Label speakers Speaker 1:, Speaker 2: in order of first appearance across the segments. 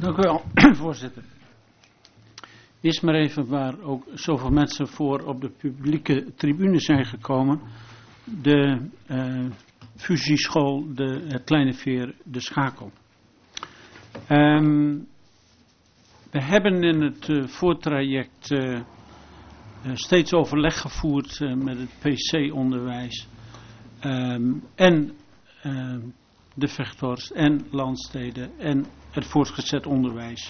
Speaker 1: Dank u wel, voorzitter. Eerst maar even waar ook zoveel mensen voor op de publieke tribune zijn gekomen. De fusieschool, het Kleine Veer, de Schakel. We hebben in het voortraject steeds overleg gevoerd met het PC-onderwijs en de Vechthorst en Landstede en het voortgezet onderwijs.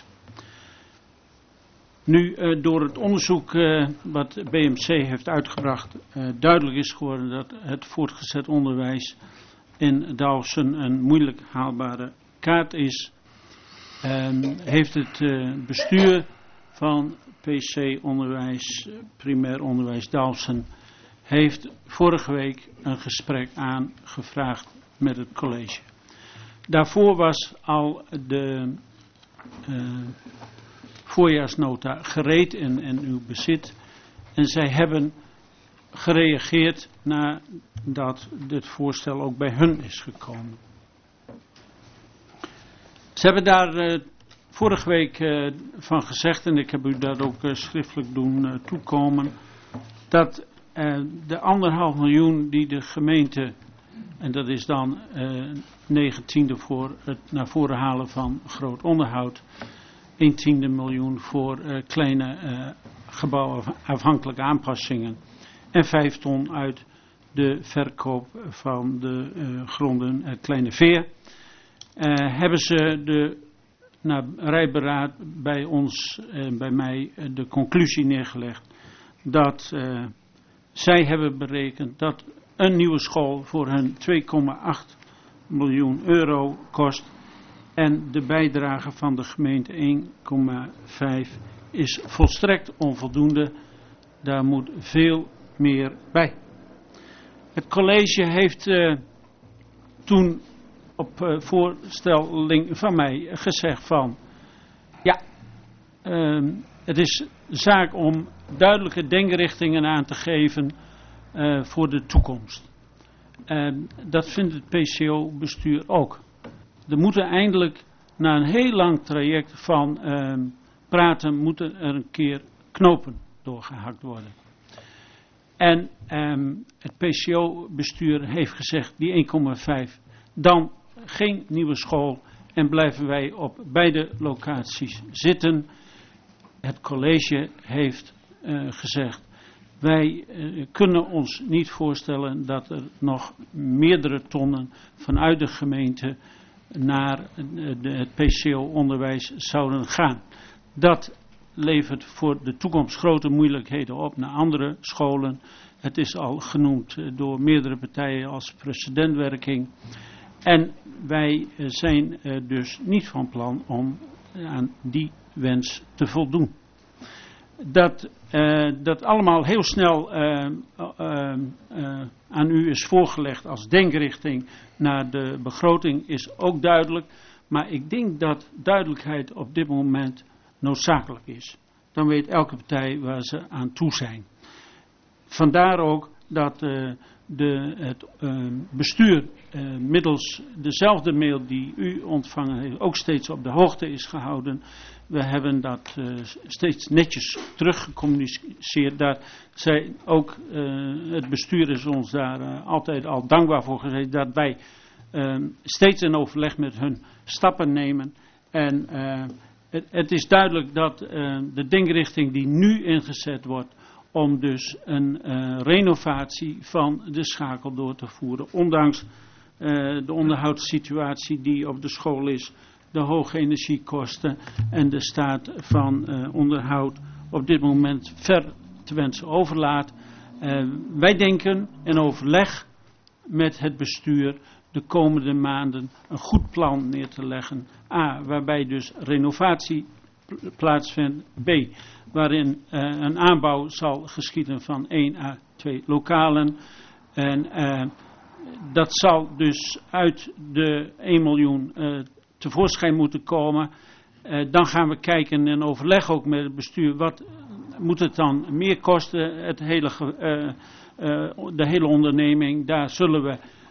Speaker 1: Nu door het onderzoek wat BMC heeft uitgebracht duidelijk is geworden dat het voortgezet onderwijs in Dalfsen een moeilijk haalbare kaart is, heeft het bestuur van PC-onderwijs, primair onderwijs Dalfsen, heeft vorige week een gesprek aangevraagd met het college. Daarvoor was al de voorjaarsnota gereed in uw bezit. En zij hebben gereageerd nadat dit voorstel ook bij hun is gekomen. Ze hebben daar vorige week van gezegd, en ik heb u dat ook schriftelijk doen toekomen, dat de 1,5 miljoen die de gemeente, en dat is dan 19e voor het naar voren halen van groot onderhoud, 1/10 miljoen voor kleine gebouwafhankelijke aanpassingen en 5 ton uit de verkoop van de gronden Kleine Veer. Hebben ze na rijberaad bij ons en bij mij de conclusie neergelegd dat zij hebben berekend dat een nieuwe school voor hun 2,8 miljoen euro kost. En de bijdrage van de gemeente 1,5 is volstrekt onvoldoende. Daar moet veel meer bij. Het college heeft toen op voorstelling van mij gezegd van, ja, het is zaak om duidelijke denkrichtingen aan te geven voor de toekomst. Dat vindt het PCO-bestuur ook. Er moeten eindelijk, na een heel lang traject van praten, moeten er een keer knopen doorgehakt worden. En het PCO-bestuur heeft gezegd, die 1,5, dan geen nieuwe school en blijven wij op beide locaties zitten. Het college heeft gezegd, wij kunnen ons niet voorstellen dat er nog meerdere tonnen vanuit de gemeente naar het PCO-onderwijs zouden gaan. Dat levert voor de toekomst grote moeilijkheden op naar andere scholen. Het is al genoemd door meerdere partijen als precedentwerking. En wij zijn dus niet van plan om aan die wens te voldoen. Dat allemaal heel snel aan u is voorgelegd als denkrichting naar de begroting is ook duidelijk. Maar ik denk dat duidelijkheid op dit moment noodzakelijk is. Dan weet elke partij waar ze aan toe zijn. Vandaar ook dat het bestuur middels dezelfde mail die u ontvangen heeft ook steeds op de hoogte is gehouden. We hebben dat steeds netjes teruggecommuniceerd. Daar zijn ook het bestuur is ons daar altijd al dankbaar voor gezegd dat wij steeds in overleg met hun stappen nemen. En het is duidelijk dat de denkrichting die nu ingezet wordt om dus een renovatie van de Schakel door te voeren, ondanks de onderhoudssituatie die op de school is, de hoge energiekosten en de staat van onderhoud op dit moment ver te wensen overlaat. Wij denken in overleg met het bestuur de komende maanden een goed plan neer te leggen. A, waarbij dus renovatie plaatsvindt. B, waarin een aanbouw zal geschieden van 1 à 2 lokalen. En dat zal dus uit de 1 miljoen tevoorschijn moeten komen. Dan gaan we kijken en overleg ook met het bestuur. Wat moet het dan meer kosten? De hele onderneming. Daar zullen we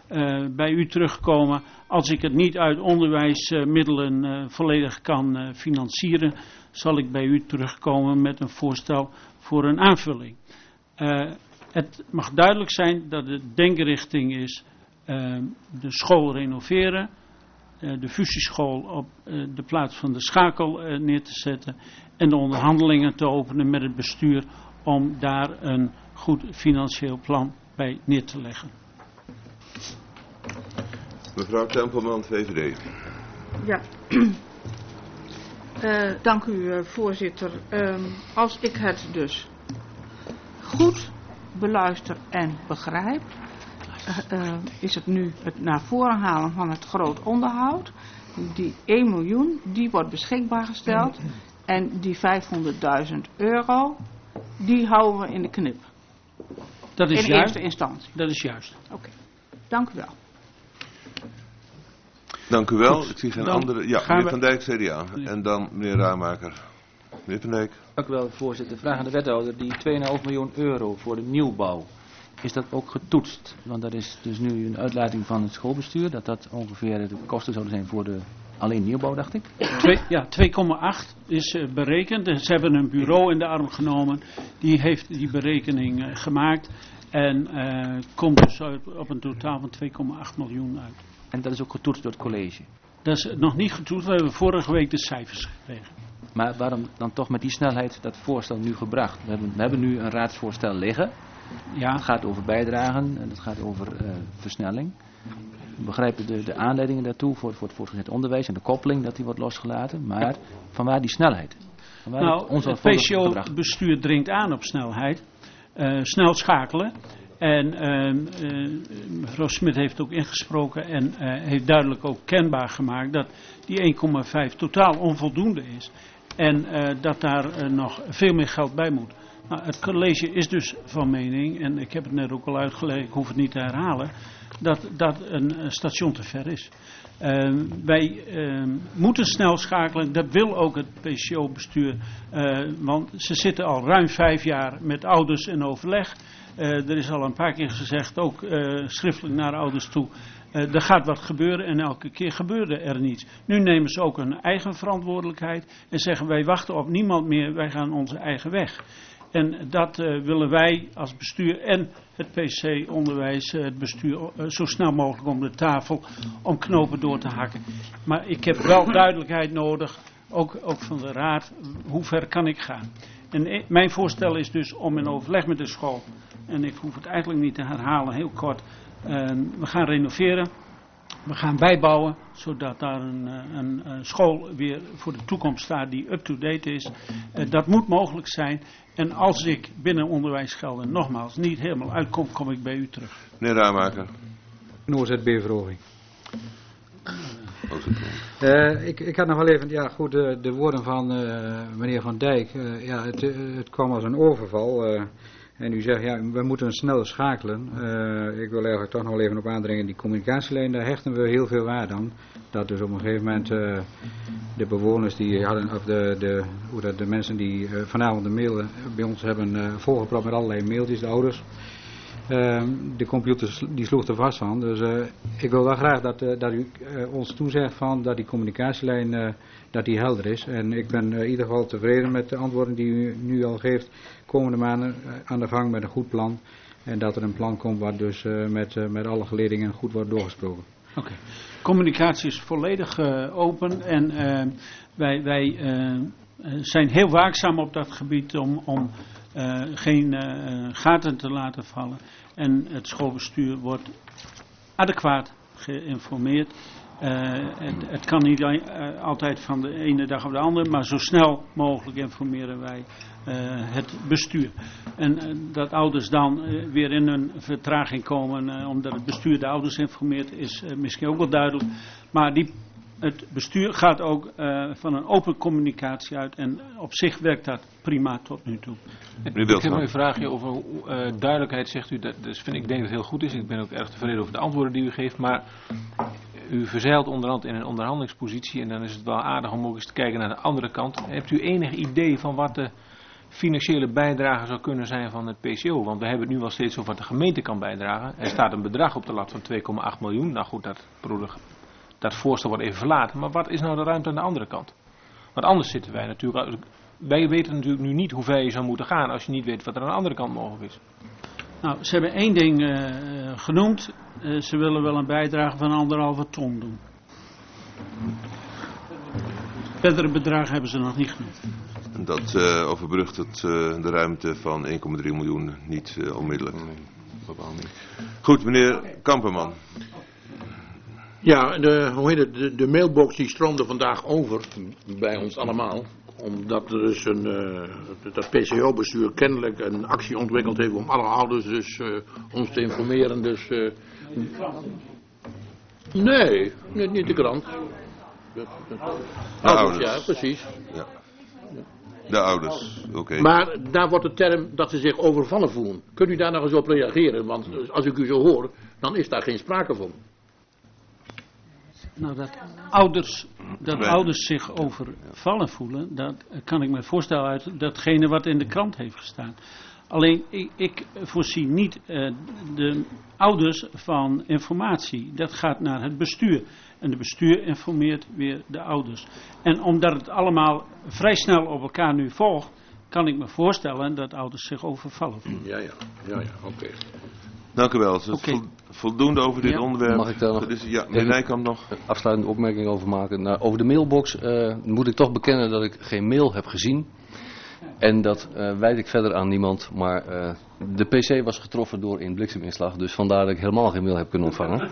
Speaker 1: bij u terugkomen als ik het niet uit onderwijsmiddelen volledig kan financieren. Zal ik bij u terugkomen met een voorstel voor een aanvulling. Het mag duidelijk zijn dat de denkrichting is de school renoveren, de fusieschool op de plaats van de schakel neer te zetten en de onderhandelingen te openen met het bestuur om daar een goed financieel plan bij neer te leggen.
Speaker 2: Mevrouw Tempelman, VVD.
Speaker 3: Ja, dank u voorzitter. Als ik het dus goed beluister en begrijp, is het nu het naar voren halen van het groot onderhoud. Die 1 miljoen, die wordt beschikbaar gesteld. En die €500.000, die houden we in de knip.
Speaker 1: Dat is
Speaker 3: in eerste instantie.
Speaker 1: Dat is juist.
Speaker 3: Oké, dank u wel.
Speaker 2: Dank u wel.
Speaker 1: Goed,
Speaker 2: Ik zie geen
Speaker 1: dan
Speaker 2: andere. Ja,
Speaker 1: gaan
Speaker 2: meneer
Speaker 1: we-
Speaker 2: Van Dijk, CDA. En dan meneer Ramaker. Meneer Van Dijk.
Speaker 4: Dank u wel, voorzitter. Vraag aan de wethouder. Die €2,5 miljoen voor de nieuwbouw. Is dat ook getoetst? Want dat is dus nu een uitlating van het schoolbestuur. Dat ongeveer de kosten zouden zijn voor de alleen nieuwbouw, dacht ik.
Speaker 1: 2,8 is berekend. Ze hebben een bureau in de arm genomen. Die heeft die berekening gemaakt. En komt dus op een totaal van 2,8 miljoen uit.
Speaker 4: En dat is ook getoetst door het college.
Speaker 1: Dat is nog niet getoetst. We hebben vorige week de cijfers gekregen.
Speaker 4: Maar waarom dan toch met die snelheid dat voorstel nu gebracht? We hebben nu een raadsvoorstel liggen.
Speaker 1: Ja.
Speaker 4: Het gaat over bijdragen en het gaat over versnelling. We begrijpen de aanleidingen daartoe voor het voortgezet onderwijs en de koppeling dat die wordt losgelaten. Maar vanwaar die snelheid? Vanwaar
Speaker 1: Het PCO-bestuur dringt aan op snelheid. Snel schakelen. En mevrouw Smit heeft ook ingesproken en heeft duidelijk ook kenbaar gemaakt dat die 1,5 totaal onvoldoende is. En dat daar nog veel meer geld bij moet. Nou, het college is dus van mening, en ik heb het net ook al uitgelegd, ik hoef het niet te herhalen, dat een station te ver is. Wij moeten snel schakelen, dat wil ook het PCO-bestuur, want ze zitten al ruim 5 jaar met ouders in overleg. Er is al een paar keer gezegd, ook schriftelijk naar ouders toe, er gaat wat gebeuren en elke keer gebeurde er niets. Nu nemen ze ook hun eigen verantwoordelijkheid en zeggen wij wachten op niemand meer, wij gaan onze eigen weg. En dat willen wij als bestuur en het PC-onderwijs, het bestuur, zo snel mogelijk om de tafel om knopen door te hakken. Maar ik heb wel duidelijkheid nodig, ook van de raad, hoe ver kan ik gaan. En mijn voorstel is dus om in overleg met de school, en ik hoef het eigenlijk niet te herhalen, heel kort, we gaan renoveren. We gaan bijbouwen, zodat daar een school weer voor de toekomst staat die up-to-date is. Dat moet mogelijk zijn. En als ik binnen onderwijsgelden nogmaals niet helemaal uitkom, kom ik bij u terug.
Speaker 2: Meneer Ramaker.
Speaker 5: Een OZB-verhoging. Ik had nog wel even, ja goed, de woorden van meneer Van Dijk. Het kwam als een overval. En u zegt, ja, we moeten snel schakelen. Ik wil eigenlijk toch nog wel even op aandringen. Die communicatielijn, daar hechten we heel veel waarde aan. Dat dus op een gegeven moment de bewoners die hadden, of de mensen die vanavond de mail bij ons hebben volgepropt met allerlei mailtjes, de ouders. De computer die sloeg er vast van. Dus ik wil wel graag dat u ons toezegt van dat die communicatielijn dat die helder is. En ik ben in ieder geval tevreden met de antwoorden die u nu al geeft. Komende maanden aan de gang met een goed plan. En dat er een plan komt wat dus met alle geledingen goed wordt doorgesproken.
Speaker 1: Oké. Communicatie is volledig open en wij zijn heel waakzaam op dat gebied om geen gaten te laten vallen. En het schoolbestuur wordt adequaat geïnformeerd. Het kan niet altijd van de ene dag op de andere, maar zo snel mogelijk informeren wij het bestuur. En dat ouders dan weer in een vertraging komen omdat het bestuur de ouders informeert is misschien ook wel duidelijk. Maar het bestuur gaat ook van een open communicatie uit en op zich werkt dat prima tot nu toe.
Speaker 6: Ik heb een vraagje over duidelijkheid, zegt u. Dus ik denk dat het heel goed is. Ik ben ook erg tevreden over de antwoorden die u geeft. Maar u verzeilt onderhand in een onderhandelingspositie en dan is het wel aardig om ook eens te kijken naar de andere kant. Hebt u enig idee van wat de financiële bijdrage zou kunnen zijn van het PCO. Want we hebben het nu wel steeds over wat de gemeente kan bijdragen. Er staat een bedrag op de lat van 2,8 miljoen. Nou goed, dat voorstel wordt even verlaten. Maar wat is nou de ruimte aan de andere kant? Want anders zitten wij natuurlijk... Wij weten natuurlijk nu niet hoe ver je zou moeten gaan als je niet weet wat er aan de andere kant mogelijk is.
Speaker 1: Nou, ze hebben één ding genoemd. Ze willen wel een bijdrage van 1,5 ton doen. Verdere bedragen hebben ze nog niet genoemd.
Speaker 2: En dat overbrugt de ruimte van 1,3 miljoen niet onmiddellijk.
Speaker 7: Nee, bepaald niet.
Speaker 2: Goed, meneer Kamperman.
Speaker 7: Ja, de mailbox die stroomde vandaag over bij ons allemaal. Omdat er dus dat PCO-bestuur kennelijk een actie ontwikkeld heeft om alle ouders dus ons te informeren. Dus, nee, niet de krant. De ouders, ja, precies.
Speaker 2: Ja. De ouders, oké.
Speaker 7: Maar daar wordt de term dat ze zich overvallen voelen. Kunt u daar nog eens op reageren? Want als ik u zo hoor, dan is daar geen sprake van.
Speaker 1: Nou, dat ouders zich overvallen voelen, dat kan ik me voorstellen uit datgene wat in de krant heeft gestaan. Alleen, ik voorzie niet de ouders van informatie. Dat gaat naar het bestuur. En het bestuur informeert weer de ouders. En omdat het allemaal vrij snel op elkaar nu volgt, kan ik me voorstellen dat ouders zich overvallen voelen.
Speaker 7: Ja, oké.
Speaker 2: Dank u wel. Is het voldoende over dit onderwerp?
Speaker 8: Mag ik daar nog
Speaker 2: meneer Nijkamp nog
Speaker 8: een afsluitende opmerking over maken? Nou, over de mailbox moet ik toch bekennen dat ik geen mail heb gezien. En dat wijd ik verder aan niemand. Maar de PC was getroffen door een blikseminslag. Dus vandaar dat ik helemaal geen mail heb kunnen ontvangen.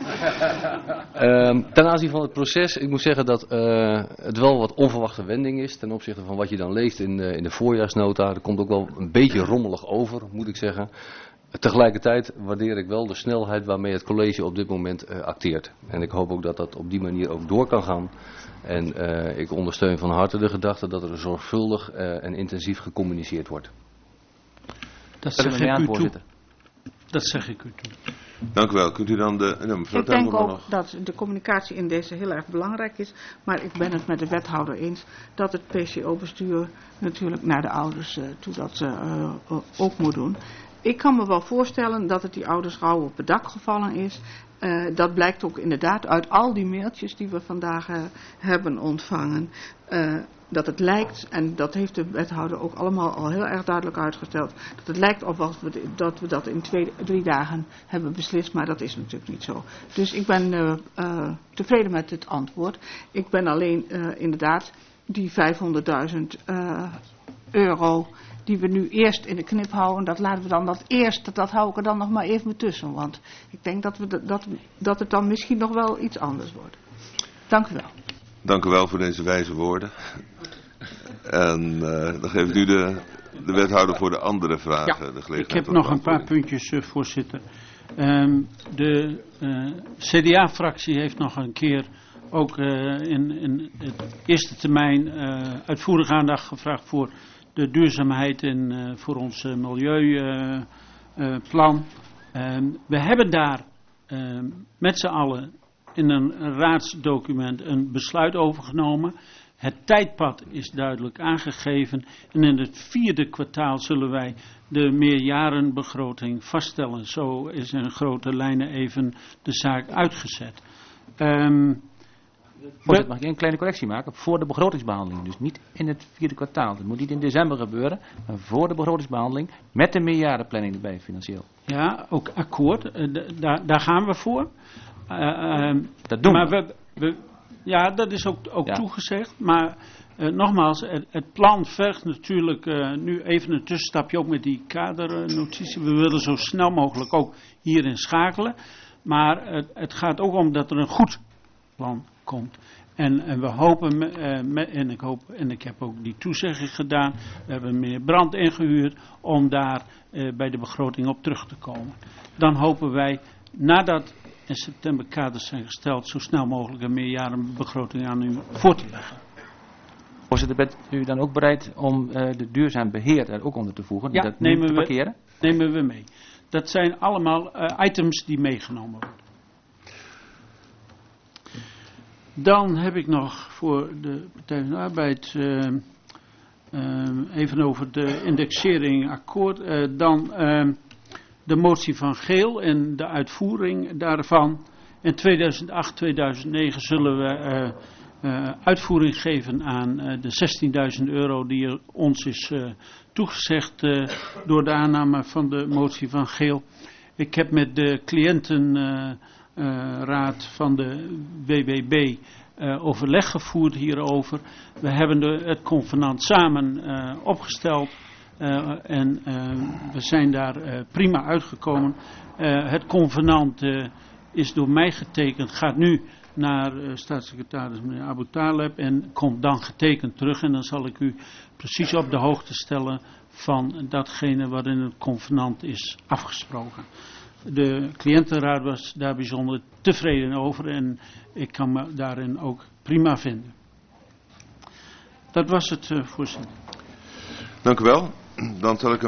Speaker 8: Ten aanzien van het proces. Ik moet zeggen dat het wel wat onverwachte wending is. Ten opzichte van wat je dan leest in de voorjaarsnota. Er komt ook wel een beetje rommelig over, moet ik zeggen. Tegelijkertijd waardeer ik wel de snelheid waarmee het college op dit moment acteert. En ik hoop ook dat dat op die manier ook door kan gaan. En ik ondersteun van harte de gedachte dat er zorgvuldig en intensief gecommuniceerd wordt.
Speaker 1: Dat zeg ik u toe. Dat zeg ik u toe.
Speaker 2: Dank u wel. Kunt u dan
Speaker 3: ik denk ook dat de communicatie in deze heel erg belangrijk is. Maar ik ben het met de wethouder eens dat het PCO-bestuur natuurlijk naar de ouders toe dat ook moet doen. Ik kan me wel voorstellen dat het die ouders gauw op het dak gevallen is. Dat blijkt ook inderdaad uit al die mailtjes die we vandaag hebben ontvangen. Dat het lijkt, en dat heeft de wethouder ook allemaal al heel erg duidelijk uitgesteld. Dat het lijkt of dat we dat in 2-3 dagen hebben beslist, maar dat is natuurlijk niet zo. Dus ik ben tevreden met het antwoord. Ik ben alleen inderdaad die 500.000 euro... die we nu eerst in de knip houden, dat laten we dan dat hou ik er dan nog maar even tussen. Want ik denk dat het dan misschien nog wel iets anders wordt. Dank u wel.
Speaker 2: Dank u wel voor deze wijze woorden. En dan geef ik nu de wethouder voor de andere vragen de gelegenheid.
Speaker 1: Ik heb nog een paar puntjes, voorzitter. De CDA-fractie heeft nog een keer ook in het eerste termijn uitvoerig aandacht gevraagd voor de duurzaamheid en voor ons milieuplan. We hebben daar met z'n allen in een raadsdocument een besluit over genomen. Het tijdpad is duidelijk aangegeven. En in het 4e kwartaal zullen wij de meerjarenbegroting vaststellen. Zo is in grote lijnen even de zaak uitgezet.
Speaker 4: Voorzitter, mag ik een kleine correctie maken? Voor de begrotingsbehandeling, dus niet in het 4e kwartaal. Dat moet niet in december gebeuren, maar voor de begrotingsbehandeling met de meerjarenplanning erbij financieel.
Speaker 1: Ja, ook akkoord. Daar gaan we voor.
Speaker 4: Dat doen
Speaker 1: maar we. Ja, dat is ook toegezegd. Maar nogmaals, het plan vergt natuurlijk nu even een tussenstapje ook met die kadernotitie. We willen zo snel mogelijk ook hierin schakelen. Maar het gaat ook om dat er een goed plan komt. En we hopen, en ik heb ook die toezegging gedaan, we hebben meneer Brandt ingehuurd om daar bij de begroting op terug te komen. Dan hopen wij, nadat in september kaders zijn gesteld, zo snel mogelijk een meerjarenbegroting aan u voor te leggen.
Speaker 4: Voorzitter, bent u dan ook bereid om de duurzaam beheer er ook onder te voegen?
Speaker 1: Ja,
Speaker 4: dat nemen
Speaker 1: we mee. Dat zijn allemaal items die meegenomen worden. Dan heb ik nog voor de Partij van de Arbeid even over de indexering akkoord. Dan de motie van Geel en de uitvoering daarvan. In 2008, 2009 zullen we uitvoering geven aan de €16.000 die ons is toegezegd door de aanname van de motie van Geel. Ik heb met de cliëntenraad van de WWB overleg gevoerd hierover. We hebben het convenant samen opgesteld en we zijn daar prima uitgekomen. Het convenant is door mij getekend, gaat nu naar staatssecretaris meneer Abu Taleb en komt dan getekend terug. En dan zal ik u precies op de hoogte stellen van datgene wat in het convenant is afgesproken. De cliëntenraad was daar bijzonder tevreden over en ik kan me daarin ook prima vinden. Dat was het, voorzitter.
Speaker 2: Dank u wel. Dan tel ik